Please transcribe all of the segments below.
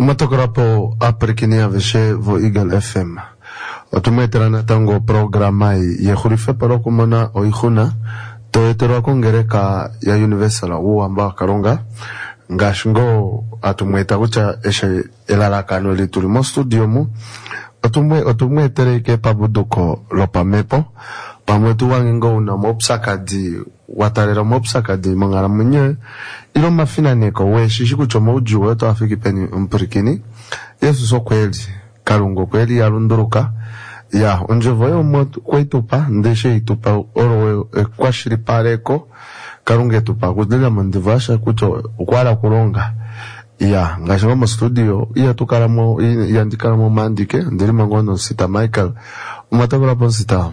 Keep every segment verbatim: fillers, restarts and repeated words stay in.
Matokorapo aprikini aveshe vo Eagle F M. Otumetera na tango programai ye khurife paro kumona oikhuna to etero kongereka ya Universal wo amba karonga ngashingo atumweta kucha eshe elalakano litulimo studio mu otumwe otumwetere ke pabuduko lopamepo pamwetu wangingo una mopsakadi watarera mopsakadi mangara munye ilo mafina neko we shishiku chomo ujuwe to afiki peni mpurikini yesu so kweli karungo kweli yarunduruka ya onje voyo motu kweitupa ndeshe itupa oro e, kwa shiripareko karunge tupa kudila mandivasha kucho ukwala kuronga ya ngashingo mo studio iya tukaramo yandikaramo mandike ndiri mangono sita Michael umatagora pon sita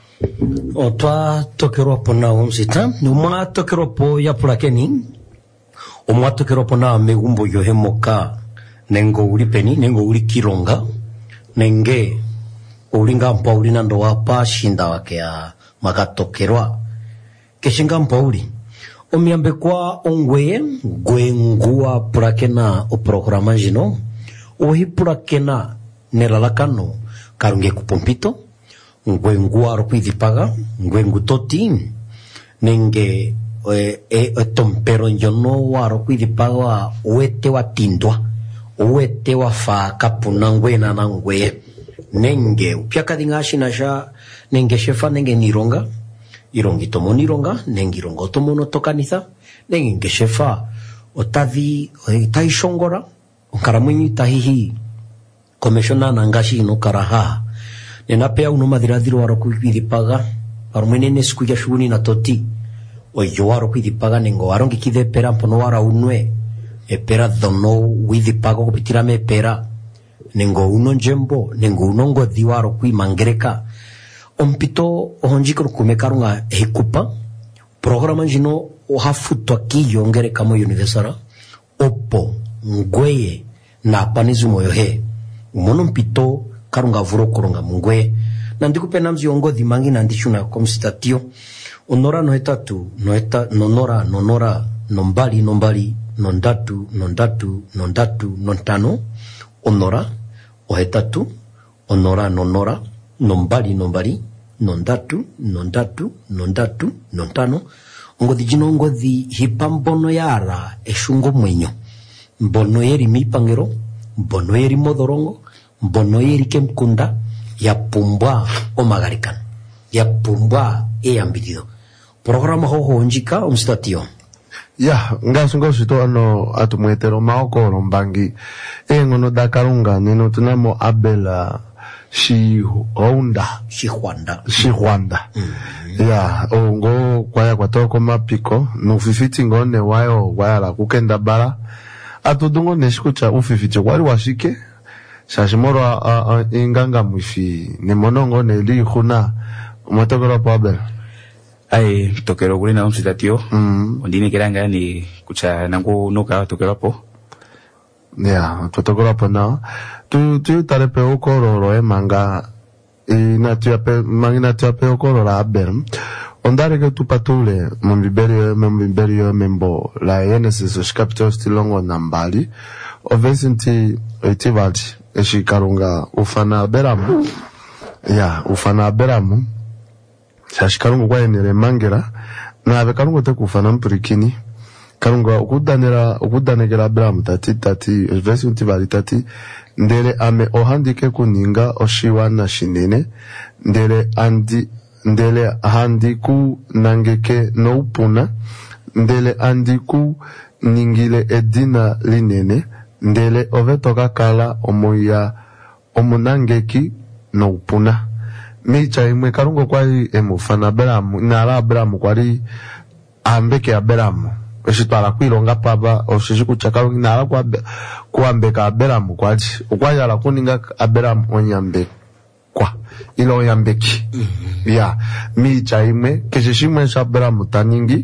Otwa tokeropo na umsita numa tokeropo ya pulakeni umwa tokeropo na megumbo yohemoka nengo ulipeni nengo ulikironga nenge ulinga mpauli nando wapa shinda wake ya makatokerwa keshinga mpauli omiambe kwa ongweye gwengua pulakena o programa jino ohi pulakena nelalakano karunge kupompito ngwengu arokwidhipaga ngwengu toti nenge e, e, e tompero njono warokwidhipaga uete watindwa uete wafa kapuna ngwena na ngwe nenge upyaka dingashi nasha nenge shefa nenge nironga irongi tomo nironga nenge irongo tomo no tokanitha nenge shefa otadhi taishongora nkaramunyi tahihi komishona na ngashi no karaha nenapea uno madhiradhiro waro kuidhipaga arumene siku ya shughuli na toti oyo waro kuidhipaga nengo warongi kide pera mpono wara unwe epera dono widhipaga kupitira mepera nengo uno njembo nengo uno ngodhi waro kuimangereka ompito ohonjiko kumekarunga hekupa programa jino ohafutwa kiyo ngereka mo Universal opo ngweye na panizumo yohe umono mpito karunga vuro koronga mungwe nandikupe namzi ongodhi mangi nandishuna komsitatio onora no etatu no eta nonora nonora nombali nombali nondatu nondatu nondatu nontano onora o etatu onora nonora nombali nombali nondatu nondatu nondatu nontano ongodhi jino ongodhi hipambono yara eshungo mwenyo mbono yeri mipangero mbono yeri modorongo mbono yeri kemkunda ya pumbwa omagarikan ya pumbwa e ambidido programa hoho njika umstatio ya ngasungo sito ano atumwetero maoko rombangi e ngono dakarunga neno tunamo abela shi honda shi Rwanda shi Rwanda mm-hmm. ya ongo kwaya kwatoko mapiko no fifiti ngone wayo waya la kukenda bara atudungo neshikucha ufifiti wali washike Shashimoro a, a inganga mwifi ni monongo ne li khuna umotokero pabel ai tokero kuli na umsitatio mm ondine kiranga ni kucha nangu noka tokero po ya tokero po na tu tu tarepe okoro e manga ina tiape mangina tiape okoro la abel ondare ke tu patule mombiberio mombiberio membo la Genesis capital stilongo nambali ovesinti etivati eshi karunga ufana beramu ya ufana beramu shashi karunga kwa enere mangera na ave karunga te kufana mpurikini karunga ukudanera ukudanegera beramu tati tati vesi untivali tati ndere ame ohandike kuninga oshiwa na shinene ndere andi ndele handiku nangeke no upuna ndele andiku ningile edina linene ndele ovetoka kala omoya omunangeki no upuna micha imwe karungo kwari emufana beramu nara beramu kwari ambeke aberamu eshitwala kwilonga paba oshishiku chakarungi nara kwa kuambeka aberamu kwari ukwayala kuninga aberamu onyambe kwa ilo yambeki mm-hmm. ya micha imwe keshishimwe shaberamu taningi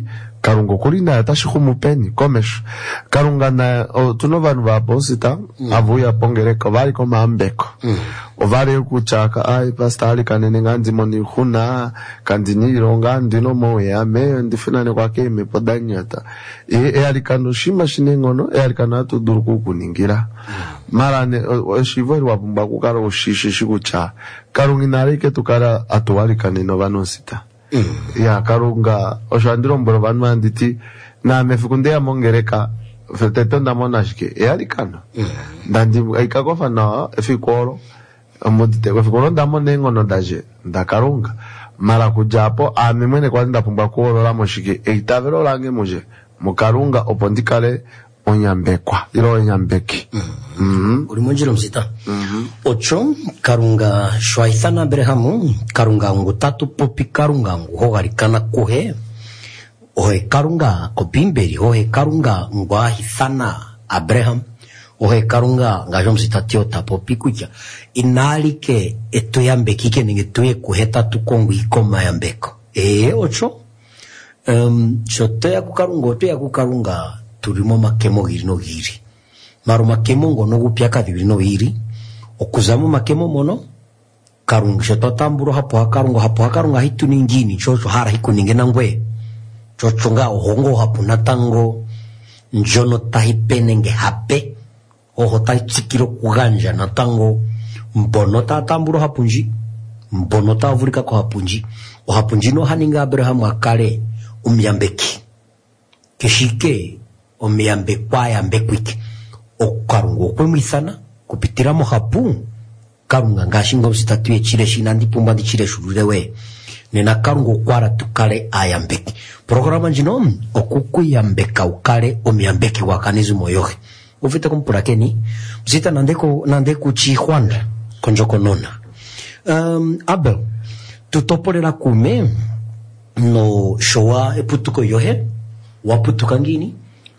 karungo kulinda yatashihumu peni komesh karunga na o, tuno vanu vaposita mm. avuya pongereka vari koma ambeko mm. ovari kuchaka ai pastali kanene nganzi moni huna kandiniro ngandi no moe ame ndifinane kwake mepodanyata e, e alikano shima shinengono e alikano atuduruku kuningira mm. mara ne shivori wapumba kukara ushishi shikucha karunginare ke tukara atuwari kaneno vanosita mm. ya karunga oshandiro mboro vanu anditi na mefikunde ya mongereka fetetonda monashike e alikano mm. ndandi ikakofa na efikoro amudite efikoro ndamo nengono daje ndakarunga mara kujapo amemwene kwa ndapumba kuoro la moshike eitavero lange muje mukarunga opondikale onyambekwa ilo onyambeki mm. mm-hmm. ulimonjiro msita mm-hmm. ocho karunga shwaithana Abrahamu karunga ngu tatu popi karunga ngu hogarikana kuhe ohe karunga kopimberi ohe karunga ngu ahithana Abraham ohe karunga ngajo msita tio tapo pikuja inalike eto yambeki ke ninge tuye kuhe tatu kongu ikoma yambeko ee ocho um, chote ya kukarunga oto ya kukarunga turimo makemo giri no giri maru makemo ngono gupyaka giri no giri okuzamu makemo mono karunga shoto tamburo hapo karunga hapo karunga hitu ningini chocho hara hiku ningena ngwe chocho nga ohongo hapo natango njono tahipenenge hape oho tachikiro kuganja natango mbono ta tamburo hapunji mbono ta avurika ko hapunji o hapunji no haninga Abraham akale umyambeki keshike omiyambe kwa yambe kwiki okarungo kwemwisana kupitira mo hapu karunga ngashinga usitatuye chire shinandi pumba ndi chire shururewe nena karungo kwara tukale ayambeki programa njino okuku yambeka ukale omiyambeki wakanizu moyohe ufite kumpura keni msita nandeko nandeku chihwanda konjoko nona um, Abel tutoporela kume no showa eputuko yohe waputuka ngini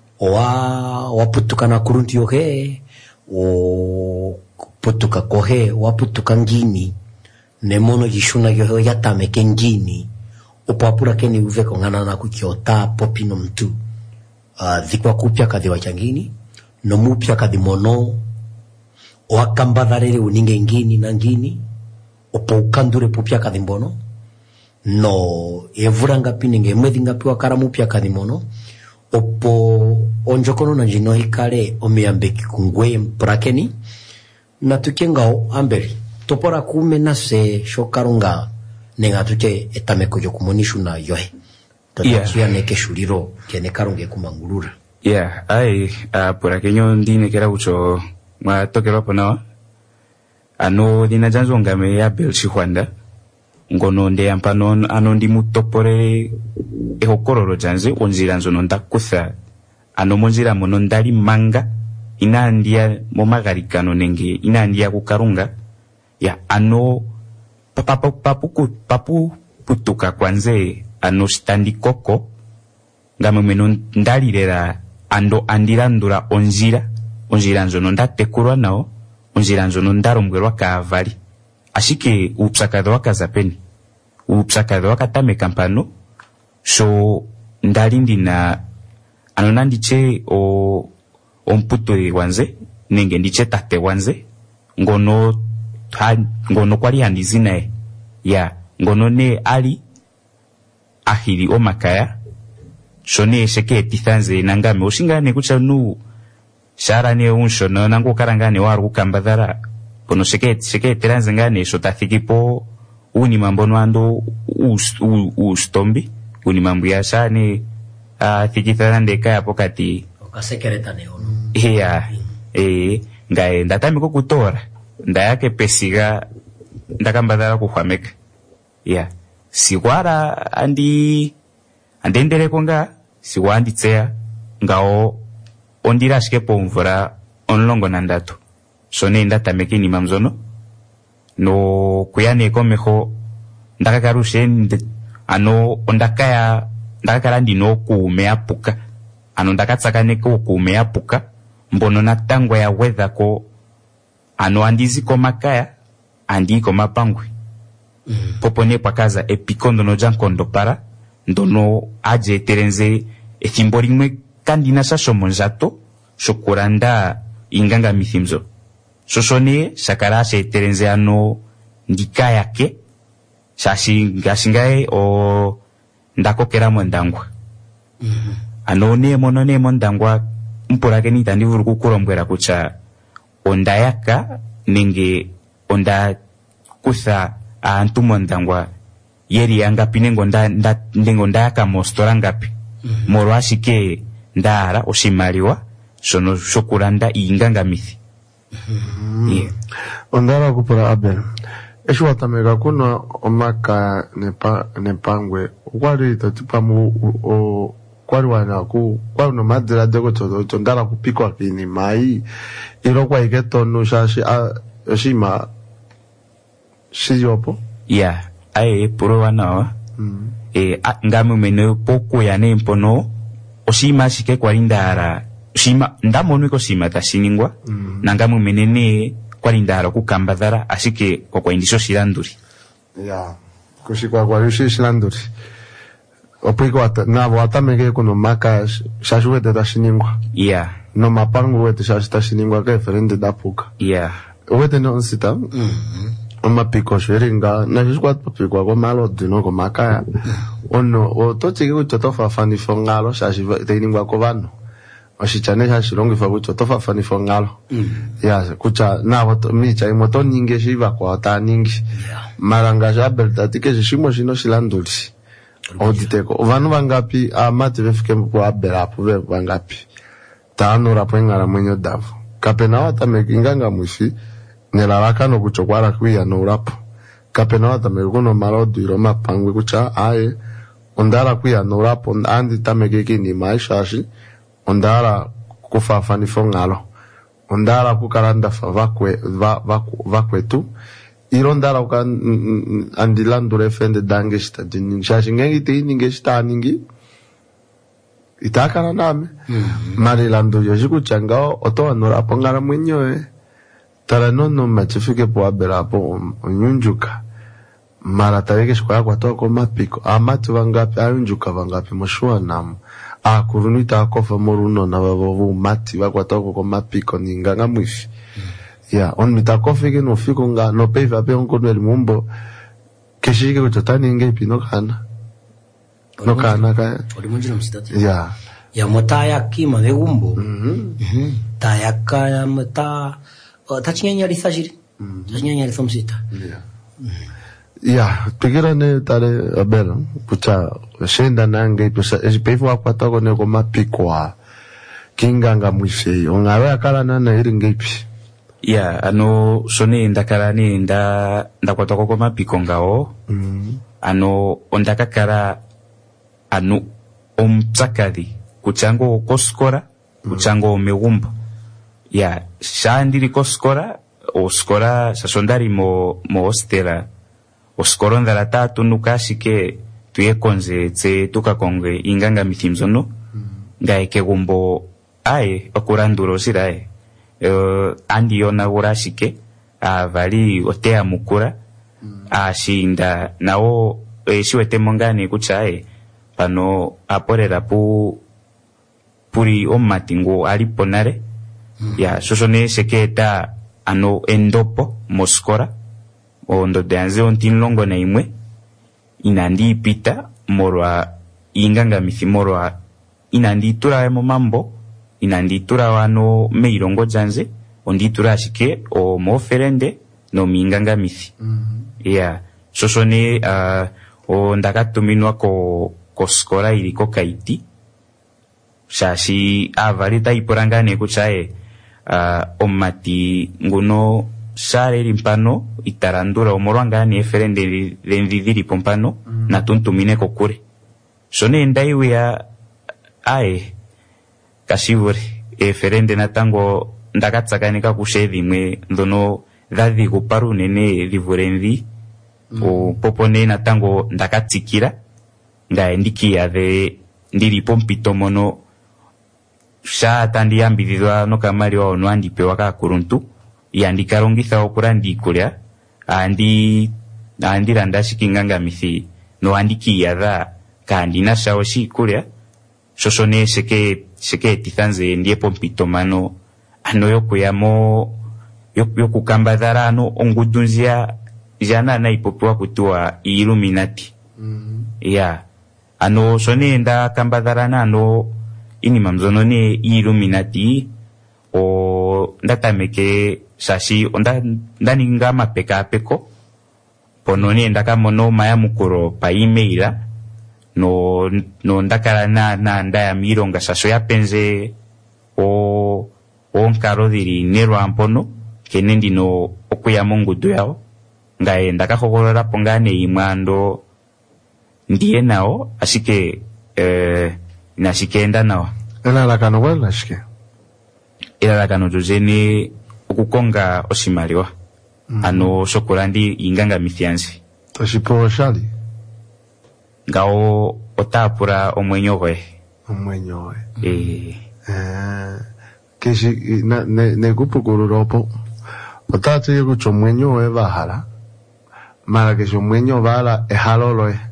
wa waputuka na kurunti yohe o putuka kohe waputuka ngini nemono yishuna yohe yatameke ngini opapura keni uve kongana na kukiota popino mtu uh, dhikwa kupya kadhi wachangini no mupya kadhi mono wakambadharere uninge ngini na ngini opo ukandure pupya kadhi mbono no evura ngapi ninge mwezi ngapi wakara mupya kadhi mono opo onjokono na jino hikale omiyambeki kungwe mprakeni na tukengao amberi topora kume nase shokarunga nenga tuche etameko yokumonishu na yohe tatakia yeah. neke shuriro kene karunge kumangurura yeah ai uh, pora kenyo ndine kera ucho ma tokero ponawa ano dina janzo ngame ya belchi hwanda ngono nde ampano ano ndi mutopore ehokororo janze onzira nzono ndakutha ano monzira mono ndali manga inandia momagarikano nenge inandia kukarunga ya ano papu papu papu putuka kwanze ano standi koko ngame meno ndalirera ando andirandura onzira onzira nzono ndatekurwa nao onzira nzono ndarombwerwa kaavali ashike upsakadho wakazapeni upsakadho wakatame kampano so ndalindi na anona ndiche o omputo wanze nenge ndiche tate wanze ngono ha, ngono kwali handizina e ya ngono ne ali ahiri omakaya so ne sheke etithanze nangame oshingane kucha nu shara ne unshono nango karangane waru kukambadhara pono sheke sheke teranze ngane so tathikipo uni mambono ando ustombi uni mambu ya shane uh, thikitharande kaya pokati okasekereta neono iya eh ngae ndatamiko kutora ndayake pesiga ndakambadhara kuhwameka iya sikwara andi andendere konga siwandi tsea ngao ondira shike pomvura onlongo nandatu so ne ndatameke ni mamzono no kuyane komeho ndakakarushe ano ondakaya ndakakala ndino kuume apuka ano ndakatsakaneko kuume apuka mbono natango ya weather ko ano andizi komakaya andi komapangwe mm. popone pakaza epikondo no jankondo para ndono aje terenze ethimbo limwe kandina sasho monzato shokulanda ingangamithi mzo. Shosho ne shakala sheetelenze ano ndika yake shashi ngashingaye o ndakokera mondangwa. Mhm. Ano ne mono ne mondangwa mpulake ni tandivulu kukulombwera kucha ondayaka nenge onda kutha aantu mondangwa yeri yangapi nengo nda, nda nengo ndayaka mostora ngapi. Mhm. Moro ashike ndara oshimaliwa shono shokulanda ingangamithi. Mhm. Yeah. Ondara kupura Abel. Eshu watamega kuna omaka nepa nepangwe. Kwari tatipa mu o kwari wana ku kwari no madira dego to to ndara kupikwa kini mai iro kwa iketo no shashi a shima shiyopo. Yeah. Ae puro wana Mm. e ngamu mene poku ya ne mpono oshima shike kwari ndara shima ndamonwe ko shima tashiningwa Mm. nangamu menene kwari ndara kukambadhara ashike kwa kwa indisho shilanduri. Ya, kushikwa kwa yushi shilanduri. Opiko wata, na watamege kuno maka shashuwe te tashiningwa. Yeah. No mapangu wete shashi tashiningwa ka referende dapuka. Yeah. Wete no nsita, Mhm. oma piko shweringa, na shishkwa papiko kwa malo dino kwa maka. Ono, o tochige kuchotofa fanifo ngalo shashi teiningwa kwa vano. Oshichane shashi longi fa kuchotofa fanifo ngalo. Mhm. Ya, kucha, na wato, micha imoto ninge shiva kwa wata ningi. Yeah. Maranga jabel tatike shishimo shino shilanduri. Oditeko. Vanu vangapi amati vefike mpo abela apu ve vangapi. Taano rapo ingara mwenyo davu. Kapena wata mekinganga mwifi. Nelaraka no kuchokwara kuya no rapo. Kapena wata mekuno marodu iroma pangwe kucha ae. Ondara kuya no rapo. Andi tamekeki ni maishashi. Ondara kufafani fongalo. Ondara kukaranda fa vakwe, va, vaku, vakwe tu. Irondara uka andilandure fende dange shita dini. Shashi ngengi te ininge shita aningi. Itakana name. Mhm. Mari landu yoshiku changao otowa nora pongara mwenyewe. Tara nono machifike po abera po onyunjuka. Mara taweke shkwaya kwa toa kwa mapiko. Amatu vangapi ayunjuka vangapi moshua namu. A kurunita akofa moruno na wawavu mati wakwa toa kwa mapiko ni nganga mwifi. Ya, on mitakofi ke no fiko nga no peiva pe on kono el mumbo keshike kuchotani nge pino kana no kana ka Olimunjina msitati. ya Ya motaya kima vegumbo. mhm Mhm. Tayaka ya mata tachinya yari sajiri. Tachinya yari somsita. ya ya pigira ne tare abela pucha shenda nange pucha espeiva kwa toko ne ko mapikwa kinganga mwife ongawe akala nana iri ngepi. Yeah, ano sone ndakala ne nda ndakwata ko mapiko ngao. Mhm. Ano ondakakara ano omtsakadi kuchango koskora kuchango megumba. Yeah, shandiri koskora o skora sasondari mo mo ostera o skoro ndara tatu nukashike tuye konze tse tukakonge inganga mithimzono ngaike gumbo ae okuranduro sirae. Uh, andi yona urashike avali otea mukura ashinda nao eshiwete mongane kuchae pano aporera pu puri omatingo aliponare ya sosone seketa ano endopo moskora ondo danze ontinlongo na imwe inandi pita morwa inganga mithimorwa inandi tura mo mambo inanditura wano meirongo janze onditura ashike o moferende no minganga mithi. Mhm. Yeah, sosone uh, o ndakatuminwa ko koskora iliko kaiti shashi avarita iporangane kuchae uh, omati nguno share limpano itarandura omorwangane eferende lendidiri pompano mm. na tuntumine kokure sone ndaiwe ya ae kashivure eferende natango ndakatsakanika kushevi mwe ndono dhathi kuparu nene dhivurenvi mm. o popone natango ndakatsikira nga ndikia the ndiripo mpito mono sha tandi ambidhwa no kamari wa ono andipewa ka kuruntu yandikarongitha okurandi kulya andi andi randa shikinganga mithi no andikia dha kandi na shaoshi kulya shosone sheke sheke titanze ndiepo mpitomano ano yokuyamo yokukambadhara ano ongudunzia jana na ipopewa kutua Illuminati. Mm-hmm. Yeah. Ano sone nda kambadhara na ano ini mamzono ne Illuminati o ndatameke shashi onda ndaninga mapeka peko pononi ndaka mono maya mukuro pa email no no ndakala na na ndaya mironga shasho ya penze o onkaro diri nero ampono kenendi no okuya mongudu yao ngaye ndakahogorora pongane imando ndiye nao ashike eh nashikenda nao ela la kano wala ashike ela la kano juzeni okukonga oshimaliwa. Mm. Ano shokolandi inganga mithianzi toshipo shali ngao otapura omwenyo gwe omwenyo gwe eh eh kishi na ne ne kupukururopo otatu yuko chomwenyo we bahala mara que chomwenyo bala ehalolo e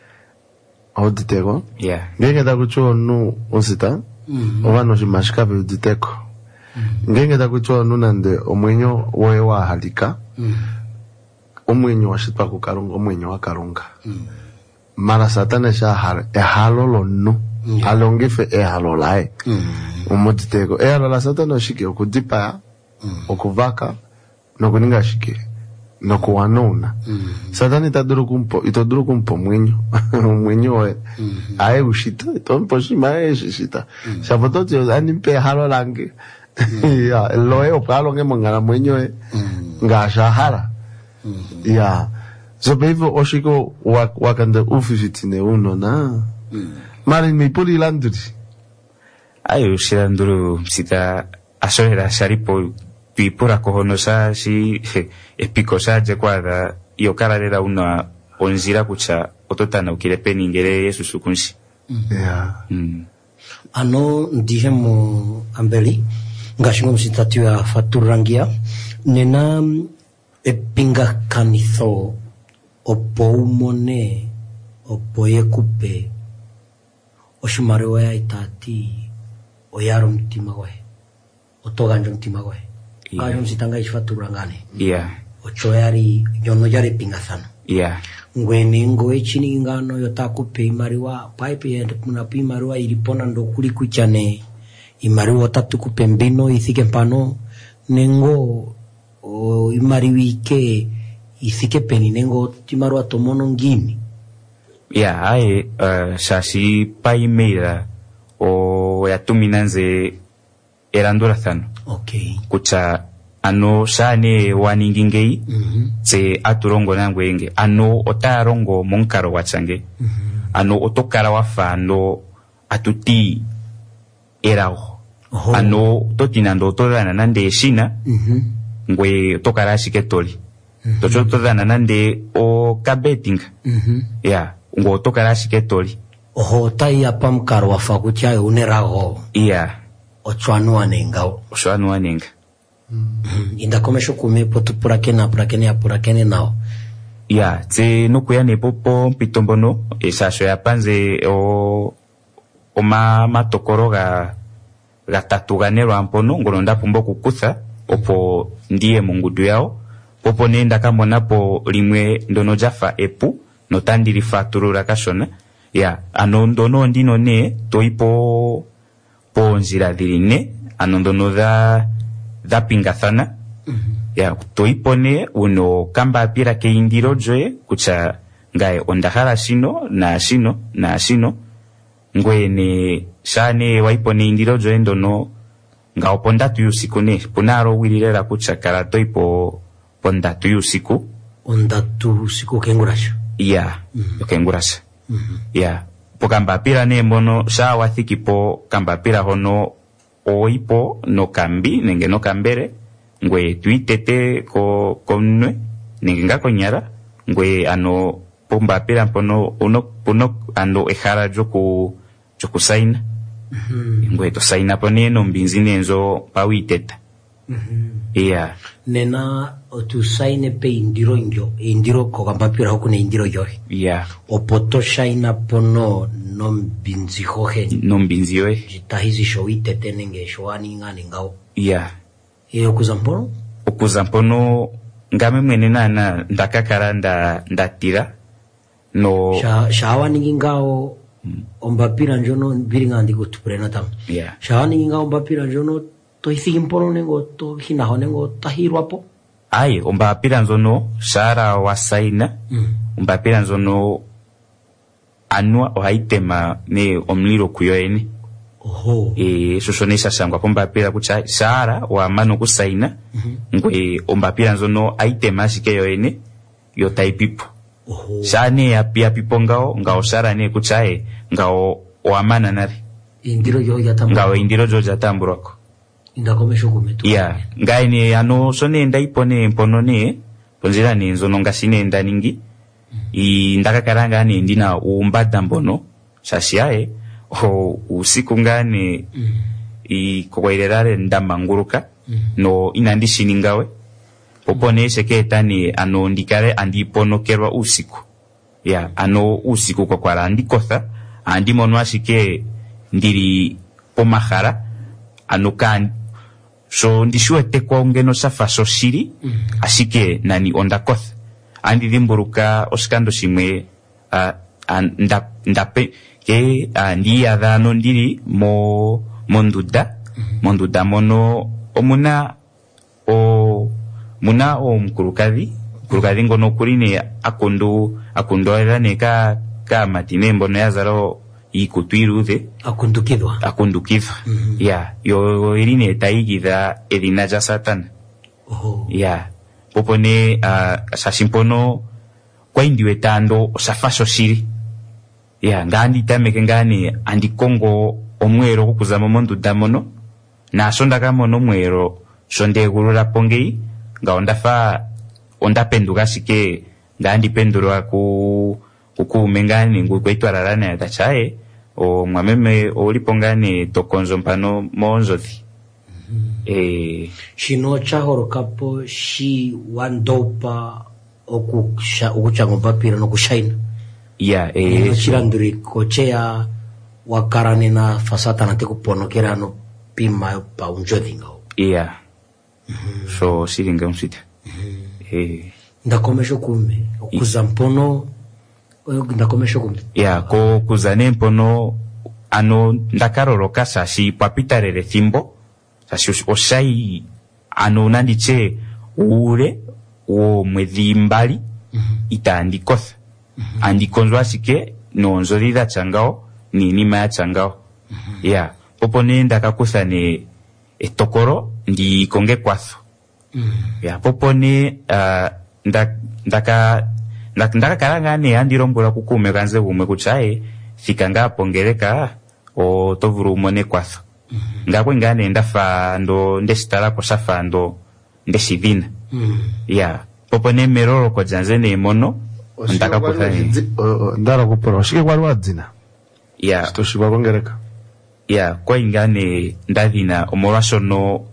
auditego yeah ngenge takucho nu osita mm. obano shimashikabe auditeko mm. ngenge takucho nu nande omwenyo we wa halika mm. omwenyo washitwa kukarunga omwenyo wa karunga mm. mara satana sha har ehalolo no yeah. alongefe ehalolae mm. umotitego ehalola satana shike okudipa mm. okuvaka nokuninga shike nokuwanona mm. satani itaduru kumpo itaduru kumpo mwenyo mwenyo we mm. ae ushita itompo shima ae shishita mm. shabototi animpe halo lange mm. ya loe opalo nge mongana mwenyo we mm. nga shahara mm. ya so bevo oshiko wak, wakande ufifitine uno na mm. mari mipuli landuri ayo shilanduru sita asohera sharipo tuipura kohonosa si epikosa je kwada yokararera una onzira kucha ototana ukirepe ningere Yesu sukunshi. Mm. Yeah. Mm. Ano ndihemo ambeli ngashingo msitatu ya faturangia nena epinga kanitho opoumone opoyekupe oshimarewa ya itati oyaro mtima gwe otoganjo mtima gwe yeah. Kajo msitanga ishifaturangane yeah ocho yari yono yari pinga sana yeah ngwene ngo echini ngano yotakupe imariwa pipe yende kuna imariwa ilipona ndo kuli kuchane imariwa tatu kupe mbino ithike mpano nengo o imariwike ithike peni nengo timarwa tomono ngini yeah ai uh, shashi paimera o yatuminanze erandura thano okay kucha ano shane waningingei mm-hmm. tse aturongo nangwenge ano otarongo monkaro wachange mm-hmm. ano otokara wafano atuti erao oh. ano totinando otodana nande shina mm-hmm. ngwe tokara shiketoli mm-hmm. tocho todana nande o kabetinga mm-hmm. yeah ngo tokara shiketoli oho tai apa mkaro wafakutia uneraho yeah ochwanu wanenga ochwanu wanenga mm. inda komesho kumepo tupurakena purakene purakene nao ya tse nukuya ne popo pitombono esasho ya panze o o ma matokoro ga ga tatuganero ampono ngoronda pumbo kukutha opo ndiye mungudu yao popo nenda kamona po limwe ndono jafa epu notandiri faturura kashona ya ano ndono ndino ne toipo po nzira dirine ano ndono da da pingathana mm-hmm. ya toipone uno kamba pira ke indiro joe kucha ngae ondahara shino na shino na shino ngwene shane waipone indiro joe ndono nga opondatu yusikune punaro wirirera kucha kara toipo pondatu yusiku ondatu usiku kengurasha ya mm-hmm. kengurasha mm-hmm. ya pokambapira pira ne mono sha wathikipo kamba pira hono oipo no kambi nenge no kambere ngwe tuitete ko konwe nenge nga konyara ngwe ano pomba pira mpono uno puno ando ehara joku joku saina mm-hmm. ngwe to saina pone no mbinzi nenzo pawiteta Mhm. Yeah. Nena otusaine pe indiro njo indiro ko kampapira huku ne indiro yohe. Yeah. Opoto shaina pono nombinzi hohe. Nombinzi yohe. Jitahizi showite tenenge showani ngani ngao. Yeah. E okuzampono? Okuzampono ngame mwene nana ndakakara nda ndatira no Sha shawani ngao mm. Ombapira njono biringa ndiko tuprena tam. Yeah. Shawani ngao ombapira njono to hithimpono nengo to hinaho nengo tahirwapo. Ai ombapira nzono shara wasaina mm. Ombapira nzono anua ohaitema ne omliro kuyoene. Oho. E sosonesha shangwa ombapira kucha shara wa mano kusaina mm -hmm. Ngwe ombapira nzono aitema shike yoene yo taipipo. Oho. Shane ya pia pipo ngao ngao shara ne kuchae ngao oamana nari. Indiro yo yatambura. Ngao indiro jo jatamburako. Indakomesho kumetu. Yeah, ngai ni ano sone ndaipone mponone ponzira ni nzono ngasine ndaningi mm. I ndakakaranga ni ndina umbada mbono shashiae o usiku ngane mm. I kokwairerare ndamanguruka mm. No inandishini ngawe popone seketa ni ano ndikare andi ponokerwa usiku. Yeah, ano usiku kwa kwara andikotha andi monwashike ndiri pomahara ano kan so ndishwe tekwa ungeno safa so shiri mm. Ashike nani ondakoth andi dimburuka oskando shimwe uh, nda ndape ke uh, ndi adano ndiri mo monduda mm. Monduda mono omuna o muna o mkurukadi mkurukadi ngono kurine akundu akundo era neka ka matine mbono yazaro ikutuirude akundukidwa akundukidwa mm -hmm. Yeah, yo irine taigida edina ja satan. Oh. Yeah, popone uh, sashimpono kwa indiwe tando osafaso shiri. Yeah, ngandi tameke ngani andi kongo omwero kukuzama mondu damono na sonda kama no mwero sonde gurura pongei nga ondafa ondapenduka shike ngandi pendurwa ku kukumengani ngukweitwararana ya tachae o mwameme olipongane tokonzo mpano monzothi. Mm -hmm. Eh shino chahoro kapo shi wandopa oku okuchango papira no kushaina. Yeah, eh no chiranduri kochea wakarane na fasata na teku ponokera no pima pa unjodhi ngao. Yeah. Mm -hmm. So siringa unsita. Mm -hmm. Eh ndakomesho kume okuzampono ndakomesho kume. Yeah, ko kuzane mpono ano ndakaroroka sashi papitarere thimbo sashi oshai ano nandiche ure o mwedhimbali mm -hmm. Itandikotha mm -hmm. Andikonzo asike nonzorida changao ni nima ya changao. Mm -hmm. Yeah, popone ndakakuthane etokoro ndi konge kwatho. Mm -hmm. Yeah, popone uh, nda ndaka ndaka karanga ne andirombora kukume kanze bumwe kuchae fikanga pongereka o tovuru mone kwatho. Mm -hmm. Ngakwe ngane ndafa ndo ndestara ko safa ndo ndeshivina. Mm -hmm. Yeah, popone meroro ko janzene mono ndaka kuthani ndara kuporo shike kwa wadzina. Yeah, stoshiba kongereka. Yeah, kwa ingane ndavina omorasho no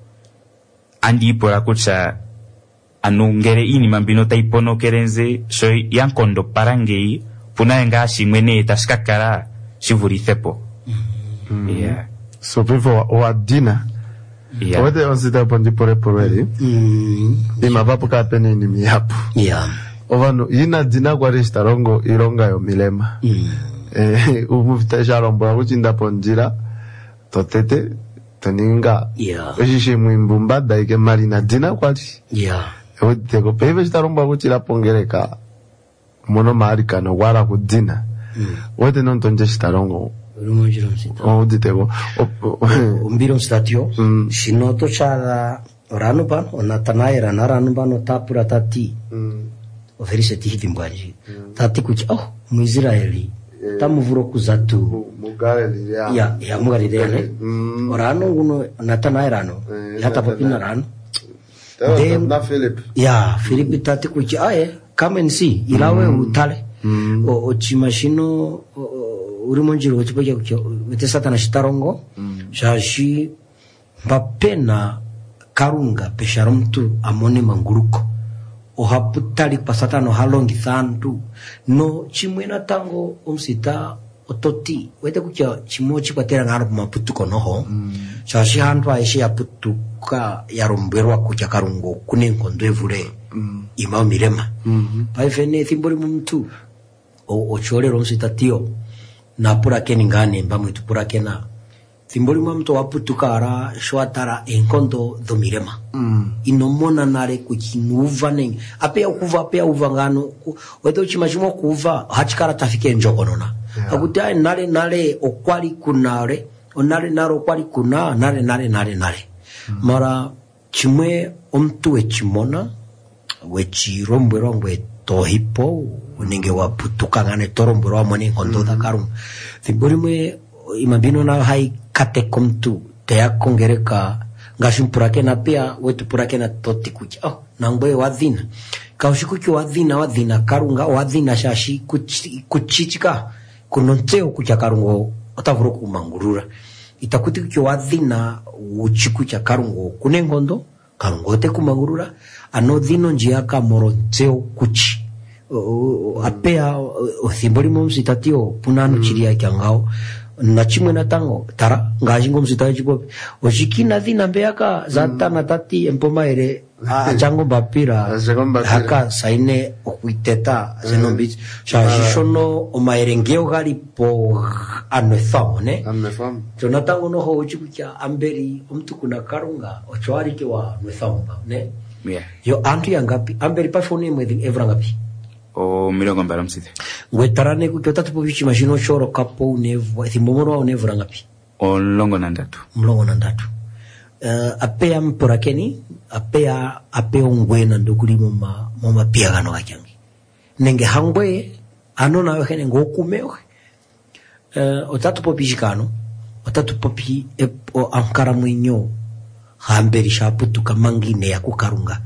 andi pora kucha anu ngere ini mambino taipono kerenze so yankondo parangei puna nga shimwene tashkakara shivurithepo. Mm -hmm. Yeah, so before o adina yeah. Owete onsita pondi pore poreri mm -hmm. Ima vapo ka pene ni miyapu. Yeah, ovano ina dina kwa restarongo ironga yo milema. Mm. Eh umufita sharombo kuchinda ponjira totete toninga. Yeah, eshishi mwimbumba daike marina dina kwati. Yeah, Eweteko peve chitaromba kuchira pongereka mono marika no wara kudina. Mm. Wete non tonje chitarongo urumonjira msita o diteko umbiro mstatio mm. Shinoto chara orano pan onatanaira narano bano tapura tati mm. Oferise tihi mbwanji mm. Tati kuchi oh mu Israeli yeah. Tamuvuro kuzatu mugareli ya ya ya mugareli ne mm. Orano nguno natanaira no yeah, hata papina rano Dem na Philip. Ya, Philip tati kuchi aye, come and see. Ilawe mm. utale. Mm. O, o chimashino urimonjiro uchipoja kuchi wete satana shitarongo. Mm. Shashi mapena karunga peshara mtu amone manguruko ohaputali pasata no halongi thantu no chimwena tango umsita ototi wete kukia chimochi kwatera ngaro maputuko noho mm. Shashi hantu aishe ya putuka ya romberwa kukia karungo kune nkondwevure mm. Imao mirema mm-hmm. Paifene thimbori mtu o ochole romsita tio na pura keni ngane mbamu itu pura kena thimbori mtu waputuka ara shwatara enkondo do mirema mm. Inomona nare kuchinuva nengi apea ukuva apea uva ngano wete uchimashimo kuva hachikara tafike njoko nona yeah. Akutia nare nare okwali kunare onare nare okwali kuna nare nare nare nare mm. Mara chimwe omtu wechimona wechirombwero ngwe tohipo uninge waputuka ngane torombwero wamone nkondo da karunga thimbori mwe imabino na hai kate komtu teya kongereka ngashimpurake na pia wetu purake na toti kucha oh nangwe wadhina kaushikuki wadhina wadhina karunga wadhina shashi kuchi, kuchichika kunonteo kucha karungo otavuro kumangurura itakuti kuki wadhina uchiku cha karungo kunengondo karungo te kumangurura anodhino njiaka moronteo kuchi uh, apea uh, thimbori momsi tatio punano mm. Chiria kiangao na chimwe na tango tara ngajingo msitaje chikopi oshikina dhina mbeaka zata mm. Na tati empoma ere achango bapira haka saine okuiteta mm. Zenombi shashishono uh. Omaerengeo gali po anwethamo ne anwethamo jonatango no ho uchikukia amberi umtu kuna karunga ochoari ke wa anwethamo ne yeah. Yo antu yangapi amberi pafone mwezi evra ngapi o milongo mbara msite wetarane kukiota tupo bichi mashino shoro kapo unevu thimomoro wa unevu rangapi o longo na ndatu mlongo na ndatu uh, apea mporakeni apea apea ungwe na ndokuli moma moma pia gano gajangi nenge hangwe anona wekene ngokume uh, otatu po bishikano otatu po pi o ankara mwinyo hamberi shaputuka mangine ya kukarunga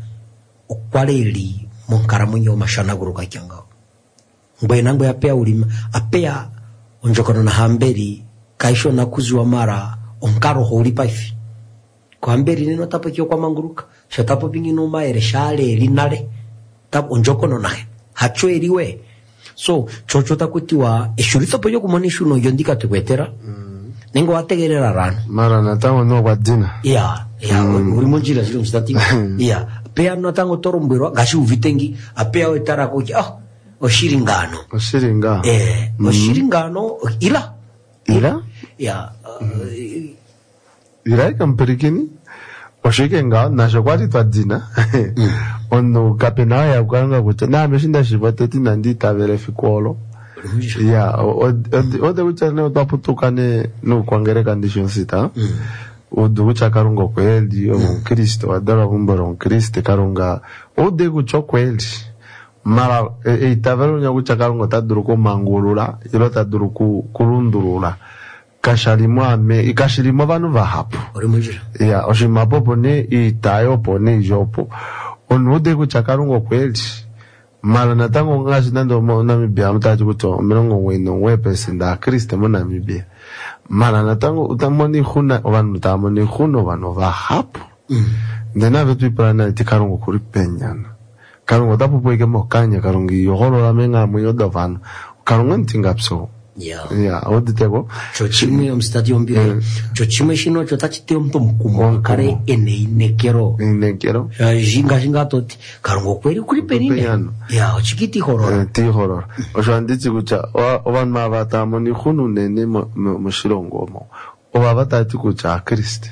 okwaleli monkara munyo mashana guruka kyangao ngwe nangwe apea ulima apea onjokono na hamberi kaisho na kuziwa mara onkaro holi paifi kwa hamberi nino tapo kyo kwa manguruka shatapo pingino maere shale linale tapo onjokono nae hacho eriwe so chocho takutiwa eshurito po yoku monishu no yondika tukwetera mm. Nengo ategerera rana mara natango no wadina ya ya mm. Ulimonjira zilo mstati ya pea no tango torombero gashi uvitengi apea wetara kuja ah oshiringano oshiringa eh mm. Oshiringano ila ila ya uh, mm. Ila ikamperikini oshikenga na shokwati twadina mm. Ono kapena ya kanga kucha na meshinda shibote tina ndita verifikolo ya ode kucha ne utaputukane no kwangere condition sita mm. Udu kucha karungo kweli o mm. Kristo adara bumbaro Kristo karunga ode kucho kweli mara e, e tavero nya kucha karungo taduruko mangulula ilo taduruku kurundurula kashalimo ame ikashilimo vanu vahapo orimujira ya oshimapopo ne itayo pone jopo onode kucha karungo kweli mara natango ngashi nando mo Namibia mutaji kuto milongo weno wepesi nda Kristo mo Namibia mara natango utamoni huna wanu utamoni huno wano vahapo mm. Ndena vetu iprana iti karungo kuri penyana karungo tapu poike mo kanya karungi yoholo la menga mwiyoda vano karungo ntingapso ya ya oditego chochimwe omstadi ombire chochimwe shino chotachite omto mkumo kare ene inekero inekero jinga jinga toti karungo kweli kuri penine ya ochikiti horora ti horora oshwanditsi kucha oban mavata moni khunu nene mushirongo mo obavata ati kucha Kristo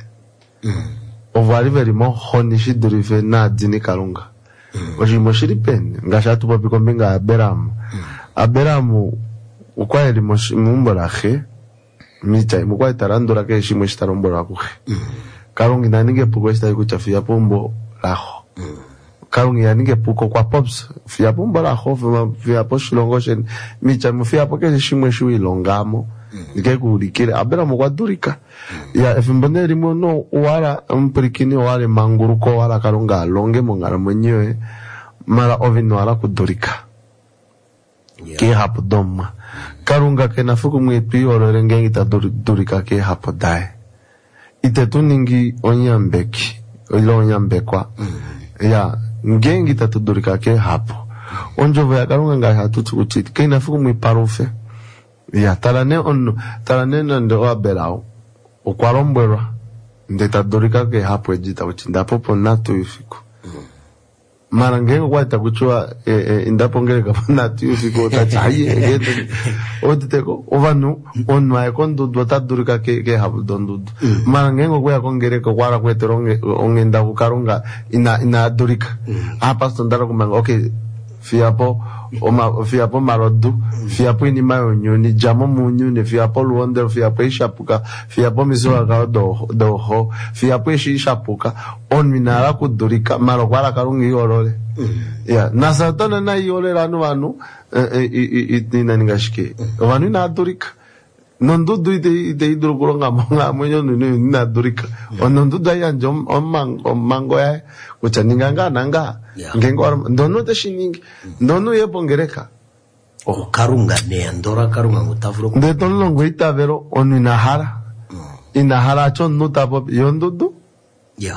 ovari veri mo honishi durive na dini karunga oshimoshiri pen ngashatu popiko mbinga aberamu aberamu ukweli mumbora he mita mukwa tarandura ke shimo shitarombora kuhe mm. Karungi naninge puko shita kuchafia pombo laho mm. Karungi yaninge puko kwa pops fia pombo laho fia poshilongoshen micha mufia poke shimo shui longamo mm. Nike kulikire abera mukwa durika mm. Ya efimbone limo no wala mprikini wale manguruko wala karunga longe mongara mwenyewe mara ovino wala kudurika yeah. Ke hapo doma karunga ke nafuku mwepi olorengengi ta durika ke hapo dae ite tuningi onyambeki ilo nyambekwa ya ngengi tatudurika ke hapo onjo vya karunga nga hatutu kuchiti kina fuku mwiparufe ya talane ono talane ndo wabelao ukwarombwerwa ndetadurika ke hapo ejita uchinda popo natu yufiku mara ngengo kwa itakuchua e, e, indapongere kapana tu yufiku utachayi egete oditeko ovanu onu aekondo dotadurika ke ke hapo dondudu mara ngengo kwa kongere kwa kwara kweteronge ongenda kukarunga ina ina durika hapa stondara kumanga okay fiapo oma fiapo marodu fiapo ini mayo nyoni jamo munyuni fiapo luonder fiapo ishapuka fiapo misoa ka do doho fiapo ishapuka on minara kudurika maro kwara karungi yorole ya nasatana na yole ranu vanu itina ningashike vanu na durika nondudu ide ide idrukuronga monga mwenyo nini na durika onondudu ya njom omango mango ya kuchaninga nanga ngengo ndono teshiningi ndono yebongereka o karunga ne ndora karunga mutavuro de tonlongo itavero onu inahara inahara chon nutabo yondudu ya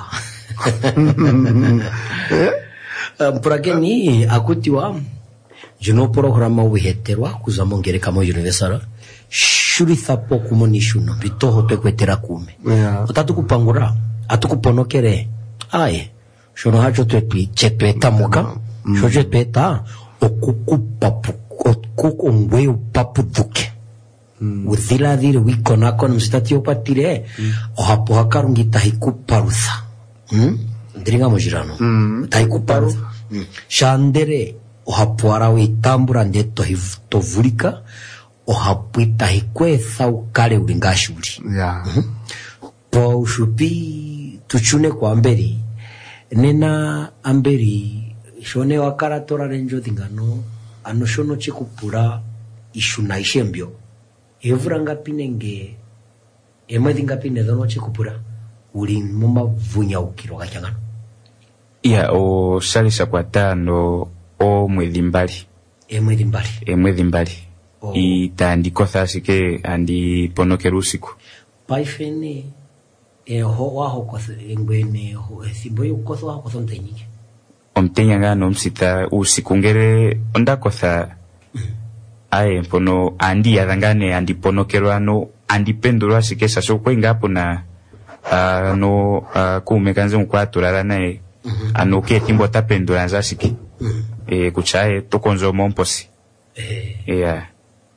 mpurageni akutiwa juno programa wiheterwa kuzamongereka mo universal shuri thapo kumonishuno bitoho tekwetera kume yeah. Otatu kupangura atukuponokere aye shono hacho twetwi chetweta muka mm. Shoje tweta okukupapu okukongwe upapu duke mm. Uthila dhire wikona kono msitati opatire mm. Ohapo hakarungi tahikuparusa mm? Ndiringa mojirano mm. Tahikuparusa mm. Shandere ohapo arawe itambura ndeto hitovulika ohapuita hikwetha ukale ulingashuri yeah. Mm-hmm. Po ushupi tuchune kwa amberi nena amberi shone wakara tora renjo dingano ano shono chikupura ishuna ishembyo evura ngapinenge emwezi ngapine dono chikupura uli muma vunya ukiro gachangano ya o salisa kwa tano o mwezi mbali emwezi mbali emwezi mbali Oh. Itandikosa asike andi ponokera usiku paifene eho waho kosa engwene ho simbo yukoso waho kosa mtenyike omtenya ngano msita usiku ngere ondakosa mm. Aye pono andi yadangane andi ponokera ano andi penduro asike saso kwenga hapo na uh, no uh, kumekanze mkwaturara nae mm -hmm. Ano ke timbo tapendura nzasike mm. E kuchae tokonzo momposi eh yeah.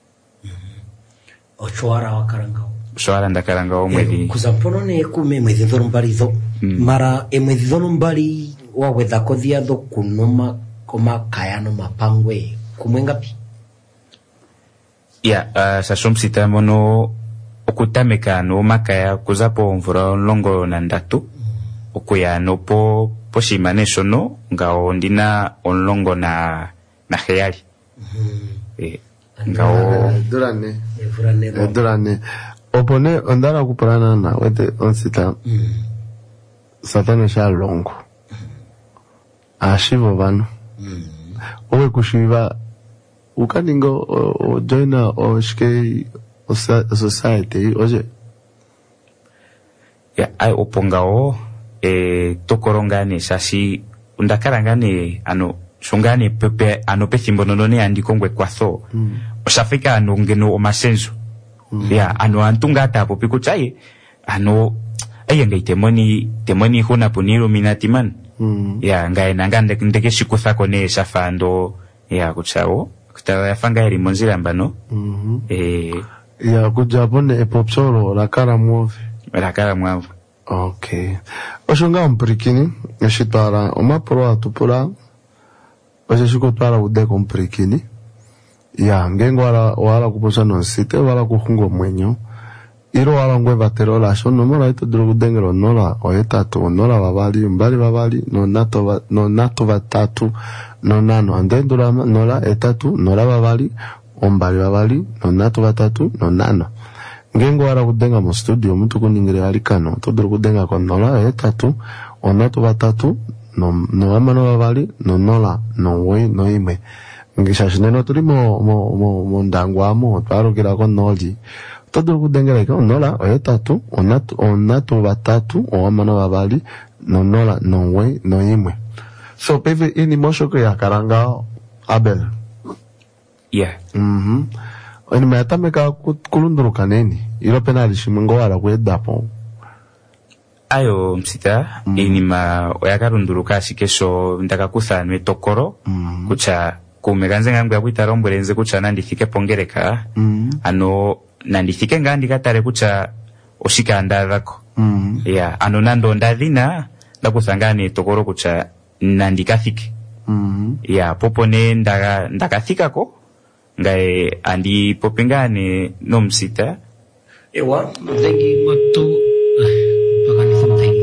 Ochoara wakarangao Ochoara ndakarangao mwezi kuzampono ne kume mwezi dhono mbali dho mm. Mara e mwezi dhono mbali wawedha kodhia dho kunoma koma kayano mapangwe kumwengapi ya yeah, uh, sasomsita mono okutameka no makaya kuzapo mvura longo na ndatu mm. Okuya no po poshimane shono ngao ndina onlongo na na khayali mm. E, ngao durane e durane opone ondara kuparana na wete onsita mm. Satana sha longo mm. Ashivo vano mm. Owe kushiva ukaningo o, o joina o shke o society oje ya ai opongao e tokorongane sasi undakarangane ano shungane pepe ano pethimbo nonone andikongwe kwaso mm. Osafika ano ngeno omasenzo mm. Ya ano antunga tapo pikuchai ano ayenga temoni temoni huna puniro minatiman mm. Ya ngai nangande ndeke shikusa kone safando ya kuchao kutawa yafanga yari monzira mbano mm -hmm. Eh ya kujabone epopsoro la kara muove la kara muove okay oshunga mprikini yashitara omapro atupura Oje shuko twala ude komprikini ya ngengo wala wala kuposa nonsite wala kuhungo mwenyo iro wala ngwe batero la shono mola ito drogu dengero nola oyetatu nola babali mbali babali no nato ba, no nato batatu no nano andendura nola etatu nola babali ombali babali no nato batatu no nano ngengo wala kudenga mo studio mtu kuningire alikano to drogu denga kon nola etatu onato batatu no no amano babali no nola no we no ime ngishashineno turi mo mo mo mo ndangwamo twarukira ko noli todo kudengera ko nola oyetatu onatu onatu batatu owamana babali no nola no we no imwe so peve ini mosho ko yakaranga Abel yeah mhm oni matameka kulunduruka neni ilo penali shimungo wala kwedapo ayo msita mm. inima oyakarunduruka shikesho ndakakusanwe tokoro mm. kucha kumeganze ngangu ya kuita rombolenze kucha nandifike pongereka mm. ano nandifike ngandi katare kucha oshika andarako mm. yeah ano nando ndadhina ndakusangane tokoro kucha nandikafike mm. yeah popone ndaka ndakafika ko ngae andi popengane no msita ewa mdengi moto pakani something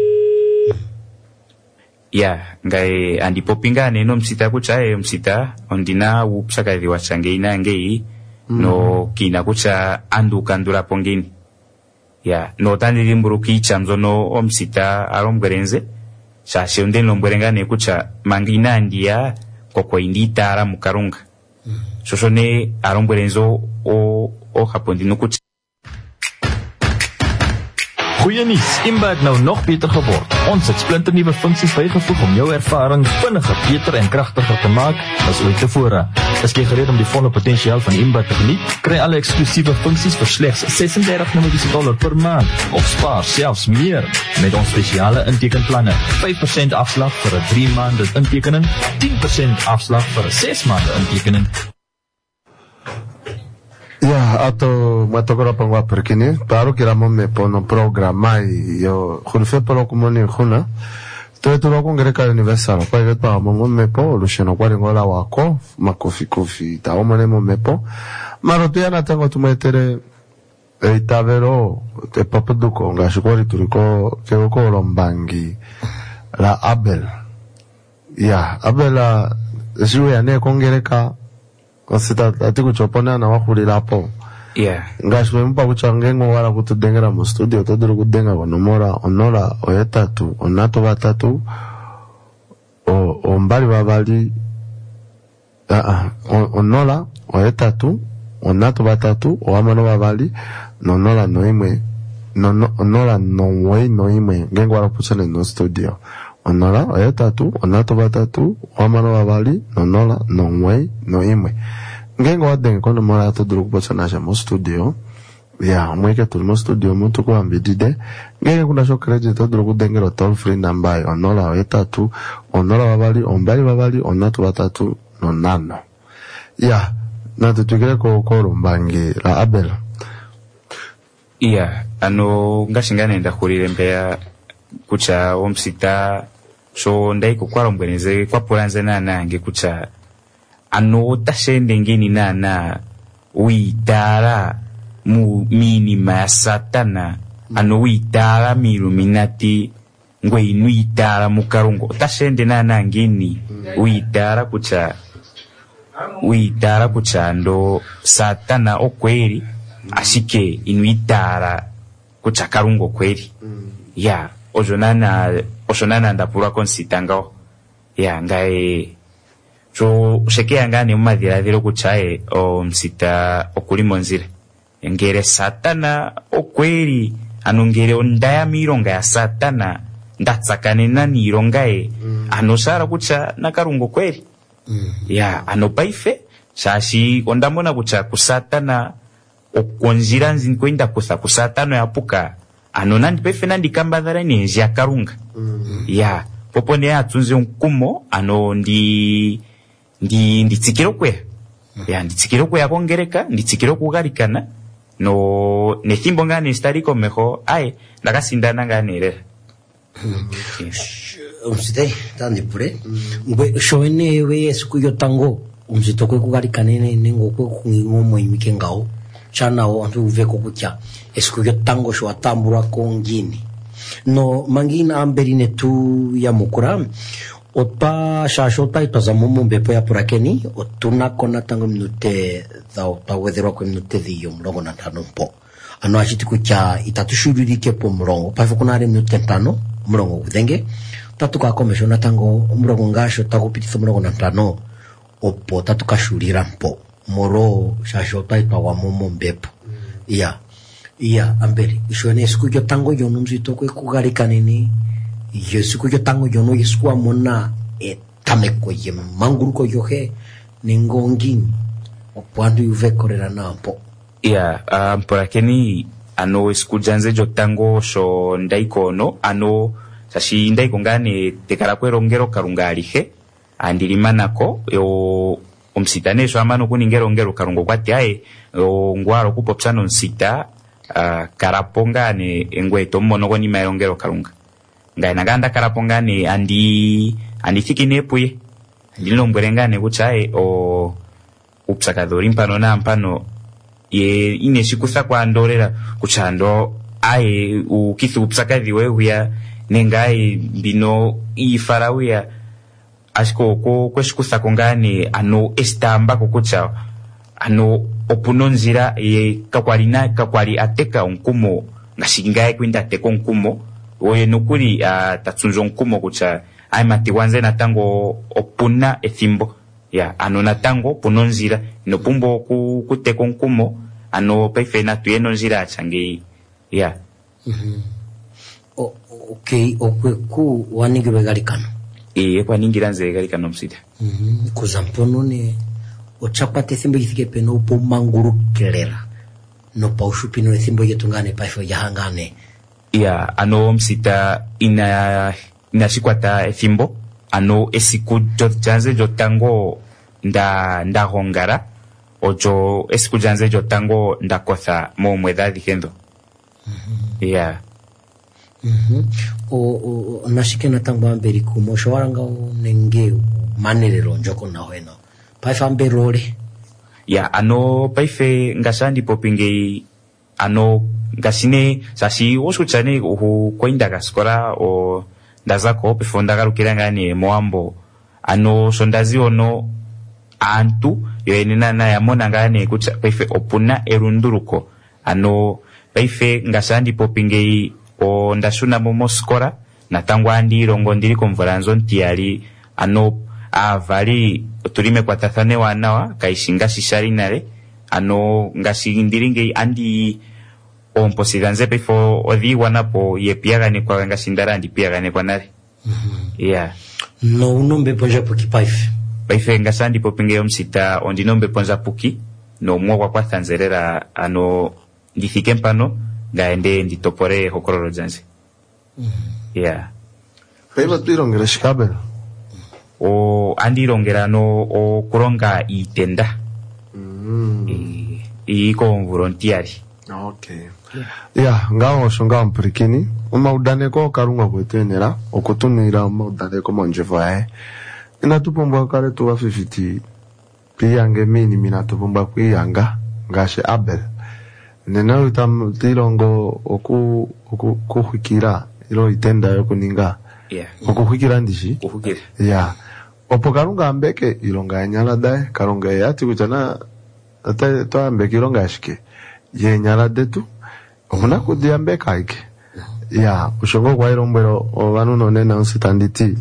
yeah ngai andi popingane no msita kucha e msita ondina upsaka diwa changeina ngei mm. no kina kucha andu kandura pongini yeah no tandiri mburuki chamzo no omsita arombwerenze shashe onde lombwerengane kucha mangina ndia koko indita ara mukarunga mm. shoshone arombwerenzo o o hapondi no kucha. Goeie nuus, Imbed nou nog beter geword. Ons het splinternuwe funksies bygevoeg om jou ervaring vinniger, beter en kragtiger te maak as ooit tevore. Is jy gereed om die volle potensiaal van Imbed te geniet? Kry alle eksklusiewe funksies vir slegs ses en dertig dollar per maand of spaar selfs meer met ons spesiale intekenplanne. vyf persent afslag vir 'n drie maande intekening, tien persent afslag vir 'n ses maande intekening. Ya, ato matokora pangwa perkini, paro kira mome pono programa yo khulfe polo kumoni khuna. To to ko ngereka universal, kwa hivyo pa mome po lusheno kwa ngola wako, makofi kofi, ta omone mome po. Maro tu yana tango tumetere e tavero te popo duko ngashukori turiko keko lombangi la Abel. Ya, Abel ziwe yane kongereka Osita ati kuchopona na wakulira hapo. Yeah. Ngashwe mpa kuchangengo wala kutudengera mu studio toduru kudenga konomora onora oyetatu onato batatu o ombali babali ah onora oyetatu onato batatu owamano babali nonora noimwe no onora nowe noimwe ngengo wala kuchane no studio onora oyetatu onato batatu owamano babali nonora nowe noimwe ngengo wadenge kono mora to duru kupotsana mo studio ya mweke tu mo studio muntu ko ambidide ngenge kuna sho credit to duru kudengero toll free number onola oyetatu onola babali ombali babali onatu batatu nonano ya na tutugere ko ko rumbangi la Abel iya ano ngashingane ndakurire mbeya kucha omsita so ndai ko kwarombweneze kwa polanze na nange kucha ano tashende ngeni nana uitara mu minima ya satana ano uitara miluminati ngwe inu itara mukarungo tashende nana ngeni uitara kucha uitara kucha ndo satana okweli ashike inu itara kucha karungo kweli ya ojonana ojonana ndapura konsitangao ya ngai so sheke yangani umadhiradhiro kuchae o msita okuli monzire ngere satana okweli anongere ondaya mironga ya satana ndatsakane na nironga e mm. anosara kucha nakarungo kweli mm. ya anopaife shashi ondamona kucha kusatana okonjira nzinkwenda kusa kusatano yapuka anonandi pefe nandi kambadhara ni nji yakarunga mm. ya popone atunze nkumo ano ndi ndi nditsikiro kwe ya nditsikiro kwe yakongereka nditsikiro kugarikana no nethimbo ngane stariko meho ai ndakasindana nganere umsite tandi pure ngwe shoene we esiku yotango umsito kwe kugarikana nengo kwe kungingomo imikengao chana o antu veko kutya esiku yotango sho atambura kongini no mangina amberine tu ya mukura Opa shashota itoza mumu mbepo ya purakeni otuna kona tango minute za ota wedhero kwa minute dhiyo mlongo na tano mpo ano ashiti kucha itatushururike po mlongo pafo kunare minute tano mlongo kudenge tatu kwa komesho na tango mlongo ngasho tako pititho mlongo na tano opo tatukashulira mpo moro shashota itawa momo mbepo iya iya ambere ishone siku yo tango yo numzito kwe kugarika nini yo siku yo tango yo no yisku amona e tameko ye manguruko yo he ningongini opwandu yuve korera nampo iya yeah, um, porakeni ano siku janze jo tango sho ndaikono ano sashi ndaiko ngane tekara kwerongero karungalihe andilimanako yo omsitane so amano kuningero ngero karungo kwati ae o ngwaro kupopsano nsita uh, karapongane engweto mmono koni maerongero karunga ngai naganda karapongane andi andi fikinepuye ndino mbwerengane kuchae o upsakadori mpano na mpano ye ine shikusa kwa ndorera kuchando ae ukithu upsakadhi wehuya nengai bino ifarawia asko ko kweshikusa kongane ano estamba kokucha ano opunonzira ye kakwalina kakwali ateka onkumo ngashingaye kwinda teko onkumo oye nukuri uh, tatsunzo onkumo kucha ai mati wanze natango opuna ethimbo ya ano natango punonzira no pumbo ku kuteko onkumo ano peife na tuyeno nzira achange ya mhm o okay okwe ku wanigwe galikano e kwa ningira nze galikano msida mhm kuzampono ne ochapate thimbo yithike peno upo manguru kelera no paushu pino thimbo yetungane paifo yahangane ya ano msita ina ina shikwata thimbo ano esiku janze jotango nda nda hongara ojo esiku janze jotango nda kotha mo mwedha dikendo mhm ya mhm o o nashike natango amberi kumo shwaranga nenge manerero njoko na hoeno paifa amberole ya ano paife ngasandi popinge ano ngasine sashi oshuchane uhu koinda gaskora o ndazako pefonda garukira ngane moambo ano sondazi ono antu yoenena na yamona ngane kucha paife opuna erunduruko ano paife ngasandi popinge o ndashuna momo skora natangwa andi rongo ndiri konvolanzo ntiari ano avali tulime kwa tathane wanawa kaishinga shishari nale ano ngashindiringe andi omposidanze pefo odhi wanapo yepiagane kwa ngashindara andi piagane kwa nale mhm yeah no unombe ponja puki paife paife ngasandi popinge omsita ondinombe ponja puki no mwa kwa thanzerera ano ndifike mpano ngaende nditopore hokororo janze mhm yeah paiva twirongera shikabela o andirongera no o kuronga itenda mm e iko volunteer okay ya ngaho shonga mpirikini umaudane ko karunga kwetenera okutunira umaudane ko monjevae ina tupomba kare tuwa fifty piyange mini mina tupomba kuyanga ngashe abel nena utam tirongo oku oku kuhikira ilo itenda yokuninga yeah okuhikira ndishi kuhikira ya opo karunga ambeke ilonga nyala dai karunga yati kuchana ata to ambeke ilonga ashike ye nyala detu omuna kudia ambeka ike ya ushongo kwa irombero ovanu none na unsitanditi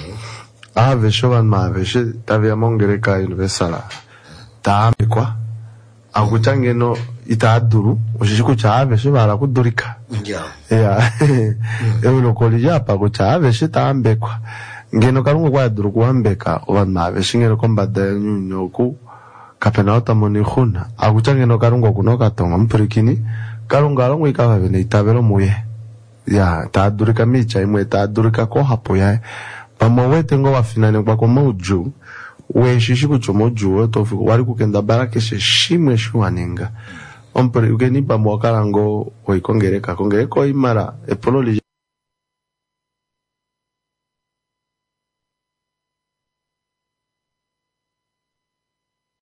ave shovan maveshe tavia mongereka ilvesala taambekwa akuchangeno itaaduru ushishiku chaave shibara kudurika yeah ya eulo kolija pa kuchave shitaambekwa ngeno karungo kwa duru kuambeka ovan maveshe ngeno kombada nyunyoku kapena otamoni khuna akuchangeno karungo kunoka tonga mpurikini karunga longo ikava vene itabelo muye ya taadurika micha imwe taadurika ko hapo ya pamowete ngo wafinane kwa komoju we shishiku chomoju tofu wali kukenda barake shimwe shuaninga ompere ugeni pamwakarango oikongereka kongereko imara epololi